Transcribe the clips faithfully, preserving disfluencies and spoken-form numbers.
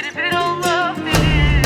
çekir bir Allah bilir.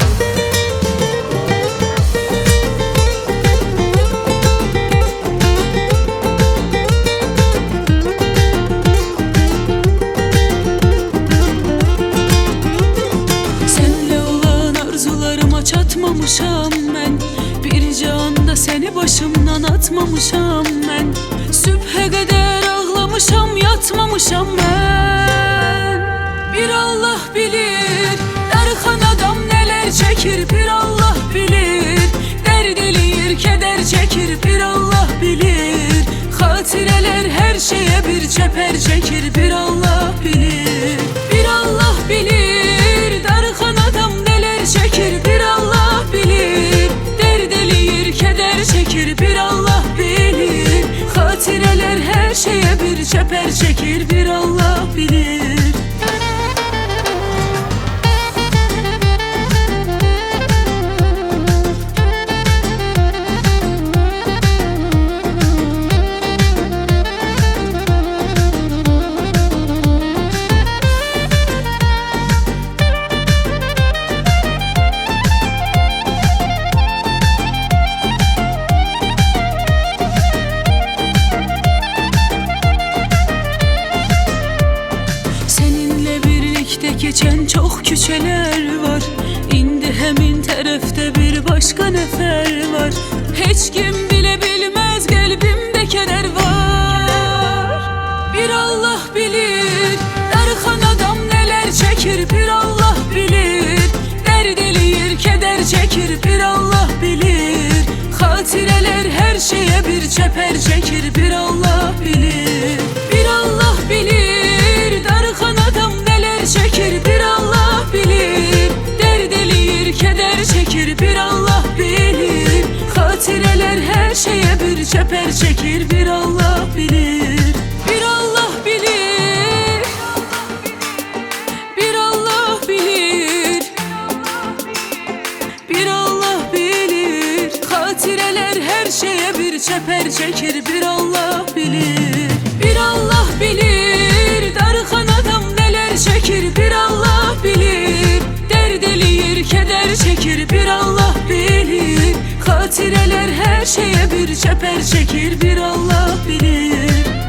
Senle olan arzularıma çatmamışam ben. Bir canda seni başımdan atmamışam ben. Sübhe kadar ağlamışam, yatmamışam ben. Bir Allah bilir, darıkan adam neler çekir bir Allah bilir. Dert eləyir, keder çekir bir Allah bilir. Hatireler her şeye bir çeper çekir bir Allah bilir. Bir Allah bilir, darıkan adam neler çekir bir Allah bilir. Dert eləyir, keder çekir bir Allah bilir. Hatireler her şeye bir çeper çekir bir Allah bilir. Geçen çok küçeler var. İndi hemin tərəfdə bir başka nefer var. Hiç kim bile bilmez kalbimde keder var. Bir Allah bilir, darıkan adam neler çekir bir Allah bilir. Dert eləyir, keder çekir bir Allah bilir. Hatireler her şeye bir çeper çekir bir Allah bilir. Bir Allah bilir, darıkan adam neler çekir bir Allah bilir. Dert eləyir, keder çekir bir Allah bilir. Hatireler her şeye bir çeper çekir bir Allah bilir. Bir Allah bilir, bir Allah bilir, bir Allah bilir. Hatireler her şeye bir çeper çekir bir Allah bilir. Bir Allah bilir, darıkan adam neler çekir bir Allah bilir. Dert eləyir, keder çekir bir Allah bilir. Hatireler her şeye bir çeper çekir bir Allah bilir.